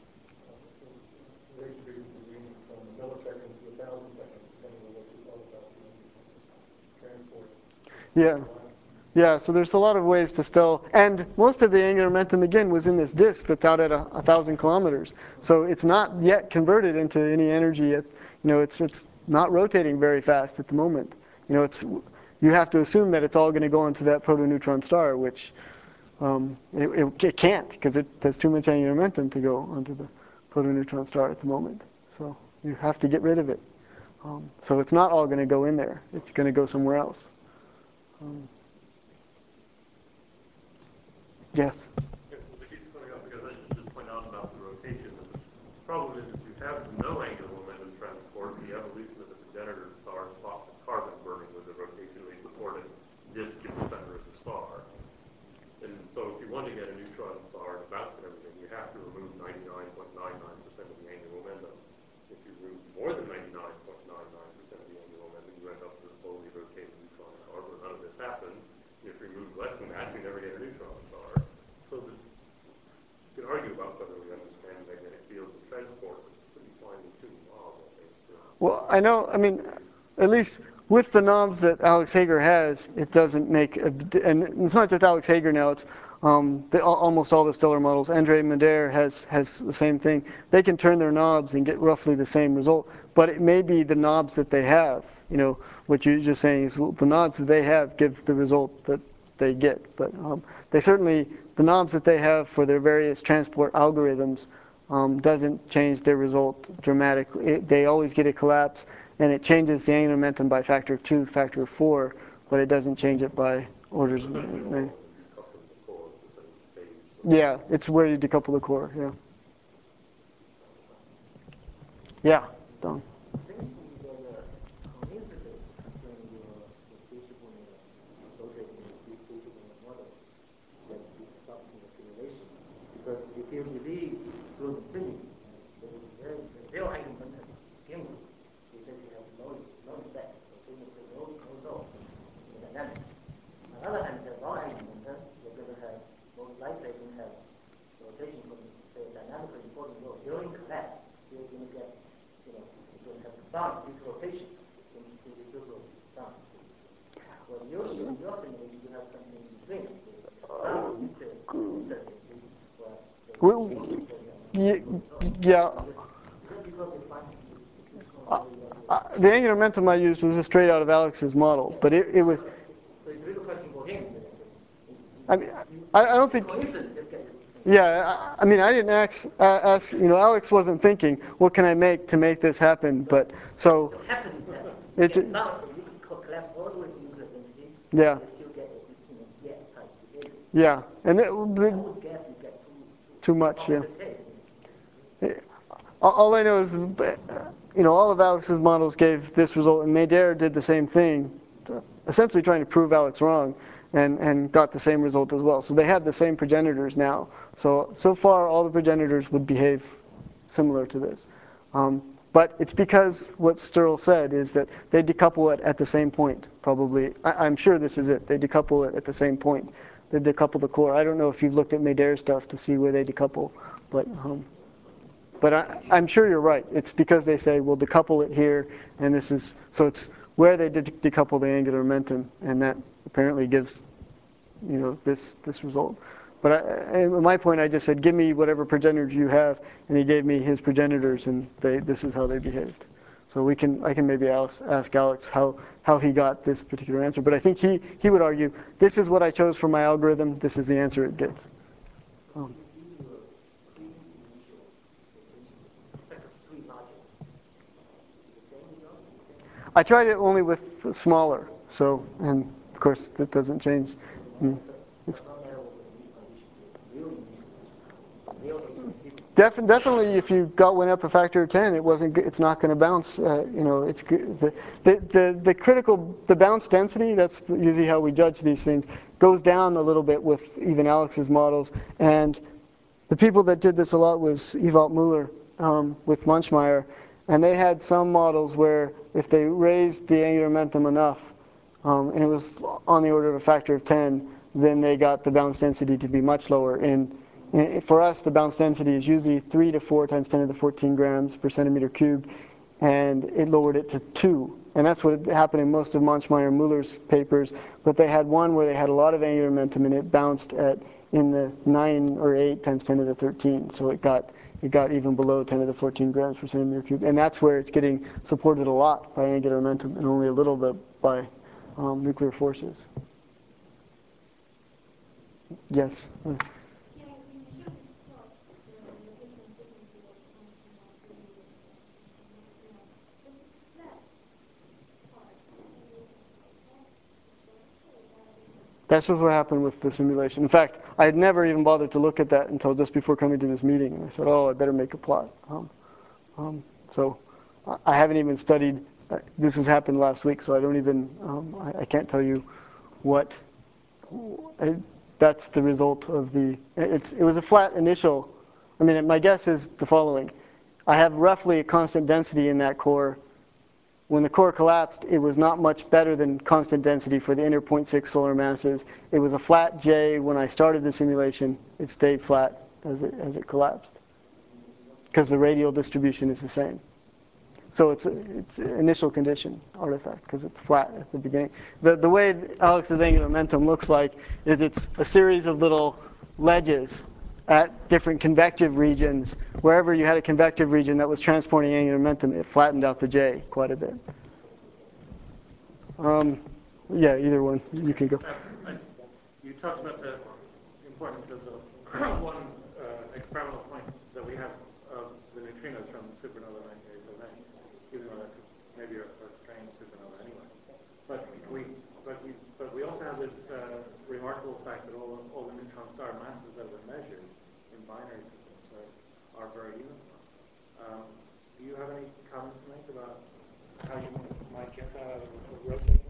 is rotation frequency ranging from a millisecond to a thousand seconds, depending on what you thought about the transport. Yeah. Yeah, so there's a lot of ways to still, and most of the angular momentum again was in this disk that's out at a, a thousand kilometers. So it's not yet converted into any energy yet. You know, it's it's not rotating very fast at the moment. You know, it's you have to assume that it's all going to go into that protoneutron star, which um, it, it, it can't because it has too much angular momentum to go onto the protoneutron star at the moment. So you have to get rid of it. Um, so it's not all going to go in there. It's going to go somewhere else. Um, Yes. Yes, well, it keeps coming up because I should just point out about the rotation. And the problem is if you have no angular momentum transport, the evolution of the progenitor star stops the carbon burning with the rotation rate before the disk gets the center of the star. And so if you want to get a neutron star to bounce and everything, you have to remove ninety-nine point nine nine percent of the angular momentum. If you remove more than ninety-nine point nine nine percent of the angular momentum, you end up with a slowly rotating neutron star where none of this happens. If you remove less than that, you never get a neutron star. So the, you can argue about whether we understand magnetic fields and transport, but it's pretty finely tuned laws, I think. So. Well, I know, I mean, at least with the knobs that Alex Hager has, it doesn't make, a, and it's not just Alex Hager now, it's um, the, almost all the stellar models. Andre Madère has, has the same thing. They can turn their knobs and get roughly the same result, but it may be the knobs that they have. You know, what you're just saying is well, the knobs that they have give the result that they get, but um, they certainly, the knobs that they have for their various transport algorithms um, doesn't change their result dramatically. It, they always get a collapse, and it changes the angular momentum by factor of two, factor of four, but it doesn't change it by orders of magnitude. Yeah, it's where you decouple the core, yeah. Yeah, Don. Seems to me that uh, coincidence concerning your rotation rotating rotation model that is stopped in the simulation. Because if you believe through the physics, there is very the zero angular momentum begins, you said you have no no effect, so you have no no results in dynamics. On the other hand, the long angular momentum, you're going to have most likely going to have rotation from the dynamically important role during collapse. You're going to get you know, you're going to have to bounce due to rotation, to the equivalent bounce. Well, you in your simulation, you have something in between. Bounce inter, inter, well, yeah. Uh, uh, the angular momentum I used was straight out of Alex's model, but it, it was. So it's really a question for him. I mean, I, I don't think. Yeah, I, I mean, I didn't ask, uh, ask, you know, Alex wasn't thinking, what can I make to make this happen? But so. What happens is that it, you get bounce, you can collapse all the way to nuclear density. Yeah. You still get a you know, jet type behavior. Yeah, and it, I would guess you get too, too much, yeah. All I know is, you know, all of Alex's models gave this result, and Madère did the same thing, essentially trying to prove Alex wrong, and, and got the same result as well. So they have the same progenitors now. So, so far, all the progenitors would behave similar to this. Um, but it's because what Stirl said is that they decouple it at the same point, probably. I, I'm sure this is it. They decouple it at the same point. They decouple the core. I don't know if you've looked at Madère stuff to see where they decouple, but um, But I, I'm sure you're right. It's because they say, we'll decouple it here, and this is, so it's where they de decouple the angular momentum, and that apparently gives, you know, this, this result. But I, at my point, I just said, give me whatever progenitors you have, and he gave me his progenitors, and they, this is how they behaved. So we can, I can maybe ask, ask Alex how, how he got this particular answer. But I think he, he would argue, this is what I chose for my algorithm, this is the answer it gets. Um, I tried it only with smaller, so, and of course that doesn't change. Mm. It's, Def, definitely, if you got went up a factor of ten, it wasn't. It's not going to bounce. Uh, you know, it's the, the the the critical the bounce density. That's usually how we judge these things. Goes down a little bit with even Alex's models, and the people that did this a lot was Ewald Muller um, with Munchmeyer, and they had some models where if they raised the angular momentum enough, um, and it was on the order of a factor of ten, then they got the bounce density to be much lower. In For us, the bounce density is usually three to four times ten to the fourteen grams per centimeter cubed, and it lowered it to two. And that's what happened in most of Munchmeyer and Muller's papers. But they had one where they had a lot of angular momentum, and it bounced at in the nine or eight times ten to the thirteen. So it got it got even below ten to the fourteen grams per centimeter cubed, and that's where it's getting supported a lot by angular momentum, and only a little bit by um, nuclear forces. Yes. That's just what happened with the simulation. In fact, I had never even bothered to look at that until just before coming to this meeting. And I said, oh, I better make a plot. Um, um, so I haven't even studied. Uh, this has happened last week, so I don't even, um, I, I can't tell you what. I, that's the result of the, it's, it was a flat initial. I mean, my guess is the following. I have roughly a constant density in that core. When the core collapsed, it was not much better than constant density for the inner zero point six solar masses. It was a flat J when I started the simulation. It stayed flat as it, as it collapsed, because the radial distribution is the same. So it's it's an initial condition artifact, because it's flat at the beginning. The, the way Alex's angular momentum looks like is it's a series of little ledges at different convective regions. Wherever you had a convective region that was transporting angular momentum, it flattened out the J quite a bit. Um, yeah, either one. You can go. Uh, you talked about the importance of the one uh, experimental point that we have of the neutrinos from supernova nine K seven, even though that's maybe a, a strange supernova anyway. But we, but we, but we also have this uh, remarkable fact that all, all the neutron star masses that were measured in binary systems are, are very uniform. Um, do you have any comments to make about how you might get that out of a rotating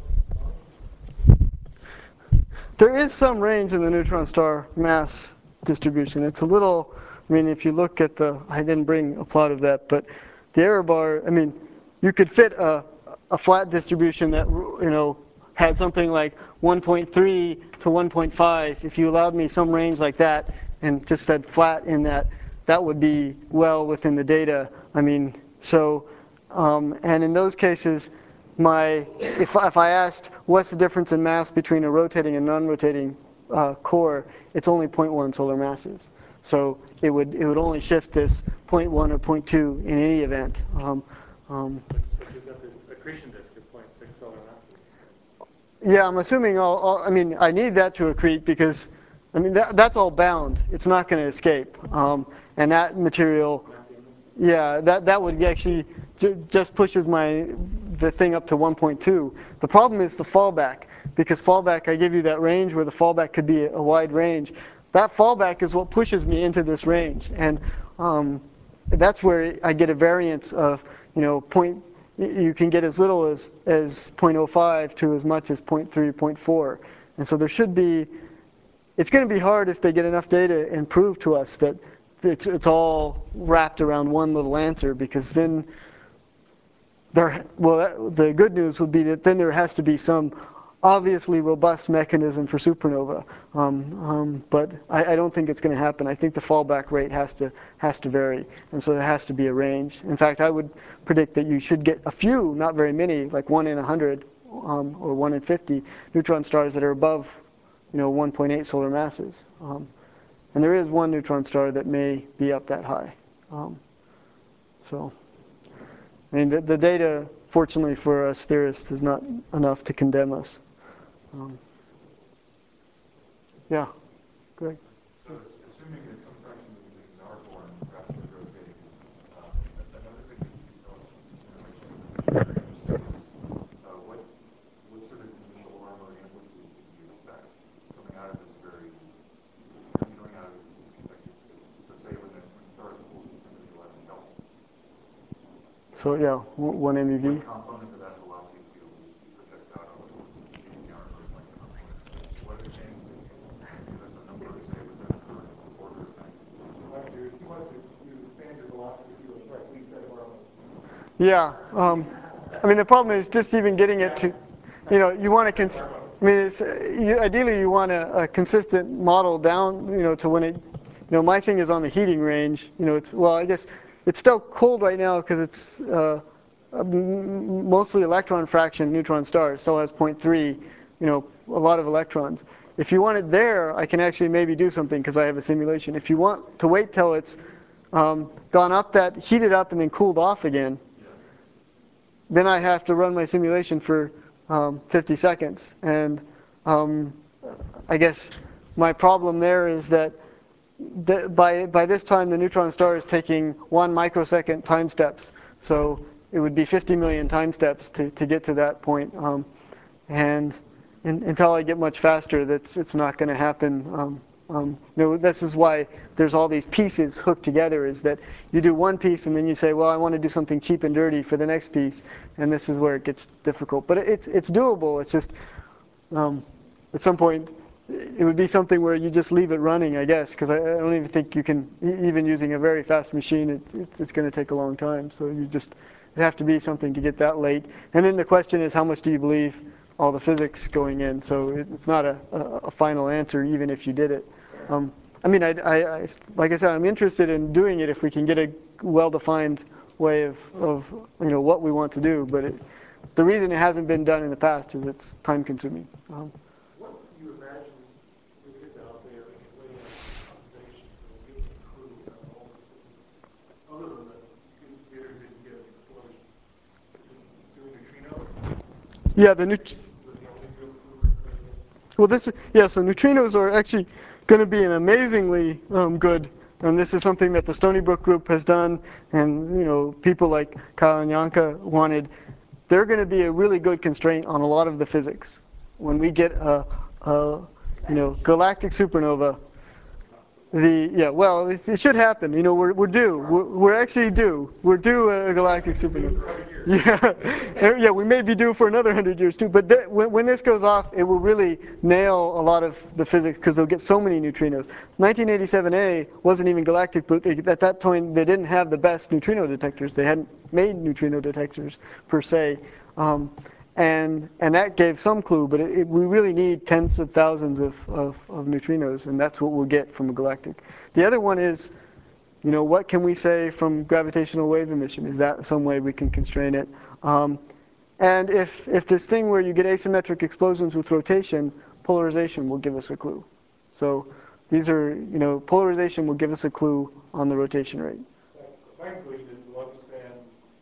model? There is some range in the neutron star mass distribution. It's a little, I mean, if you look at the, I didn't bring a plot of that, but the error bar, I mean, you could fit a, a flat distribution that, you know, had something like one point three to one point five. If you allowed me some range like that and just said flat in that, that would be well within the data. I mean, so, um, and in those cases, my, if, if I asked what's the difference in mass between a rotating and non-rotating uh, core, it's only zero point one solar masses. So it would, it would only shift this zero point one or zero point two in any event. Um, um, But you've got this accretion disk of zero point six solar masses. Yeah, I'm assuming all, all, I mean, I need that to accrete because, I mean, that, that's all bound. It's not going to escape. Um, and that material, yeah, that, that would actually ju just pushes my, the thing up to one point two. The problem is the fallback, because fallback, I give you that range where the fallback could be a, a wide range. That fallback is what pushes me into this range. And um, that's where I get a variance of, you know, point, you can get as little as, as zero point zero five to as much as zero point three, zero point four. And so there should be, it's going to be hard if they get enough data and prove to us that it's, it's all wrapped around one little answer, because then there, well, that, the good news would be that then there has to be some obviously robust mechanism for supernova. Um, um, but I, I don't think it's going to happen. I think the fallback rate has to, has to vary. And so there has to be a range. In fact, I would predict that you should get a few, not very many, like one in one hundred um, or one in fifty neutron stars that are above, you know, one point eight solar masses. Um, and there is one neutron star that may be up that high. Um, so, I mean, the, the data, fortunately for us theorists, is not enough to condemn us. Um, yeah, Greg. So assuming that some fraction of the emissions are born rapidly rotating, um, another thing that you can tell us from some simulations that would be very interesting is uh, what, what sort of initial R mode amplitude would you expect coming out of this very, coming out of this, this convective state? So say when the, when the star is So yeah, w- one M E V. What component of that velocity field you project out on using the armor like component? What are things that you give us a number, say, within an order of magnitude? If you want to, you expand your velocity field, right, we set of armor. Yeah. Um, I mean, the problem is just even getting it to, you know, you want to, cons- I mean, it's, you, ideally you want a, a consistent model down, you know, to when it, you know, my thing is on the heating range, you know, it's, well, I guess it's still cold right now because it's uh, m- mostly electron fraction neutron star. It still has zero point three, you know, a lot of electrons. If you want it there, I can actually maybe do something because I have a simulation. If you want to wait till it's um, gone up that, heated up and then cooled off again, then I have to run my simulation for um, fifty seconds. And um, I guess my problem there is that the, by, by this time the neutron star is taking one microsecond time steps. So it would be fifty million time steps to, to get to that point. Um, and in, until I get much faster, that's, it's not going to happen. Um, Um, you know, this is why there's all these pieces hooked together, is that you do one piece and then you say, well, I want to do something cheap and dirty for the next piece, and this is where it gets difficult. But it's, it's doable. It's just um, at some point it would be something where you just leave it running, I guess, because I, I don't even think you can, even using a very fast machine, it, it's, it's going to take a long time. So you just, it'd have to be something to get that late. And then the question is, how much do you believe all the physics going in? So it, it's not a, a, a final answer, even if you did it. Um, I mean, I, I, I, like I said, I'm interested in doing it if we can get a well-defined way of, of, you know, what we want to do. But it, the reason it hasn't been done in the past is it's time-consuming. Um, What do you imagine when it is out there in the way of observation that will give us a clue about all this different, other than the computer didn't get an explosion? Doing neutrino? yeah, the neut- Was the only real clue we're going to get? Well, this, yeah, so neutrinos are actually going to be an amazingly um, good, and this is something that the Stony Brook group has done, and you know, people like Kyle and Yanka wanted. They're going to be a really good constraint on a lot of the physics. When we get a, a you know, galactic supernova, the, yeah, well, it, it should happen. You know, we're, we're due. We're, we're actually due. We're due a galactic supernova. Yeah, yeah, we may be due for another hundred years too. But th- when, when this goes off, it will really nail a lot of the physics because they'll get so many neutrinos. nineteen eighty-seven A wasn't even galactic, but they, at that time they didn't have the best neutrino detectors. They hadn't made neutrino detectors per se. Um, And, and that gave some clue, but it, it, we really need tens of thousands of, of, of neutrinos, and that's what we'll get from a galactic. The other one is, you know, what can we say from gravitational wave emission? Is that some way we can constrain it? Um, and if, if this thing where you get asymmetric explosions with rotation, polarization will give us a clue. So these are, you know, polarization will give us a clue on the rotation rate. My conclusion is to understand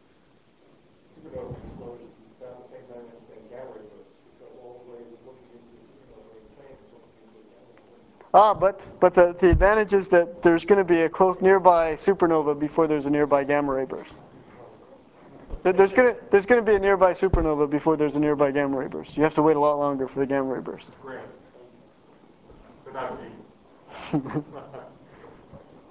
supernova explosions about the same time we understand gamma ray bursts, because all the ways of looking into the supernova are the same as looking into the gamma ray burst. Ah, but, but the, the advantage is that there's going to be a close nearby supernova before there's a nearby gamma ray burst. There- There's going to, there's going to be a nearby supernova before there's a nearby gamma ray burst. You have to wait a lot longer for the gamma ray burst. Granted, but not me.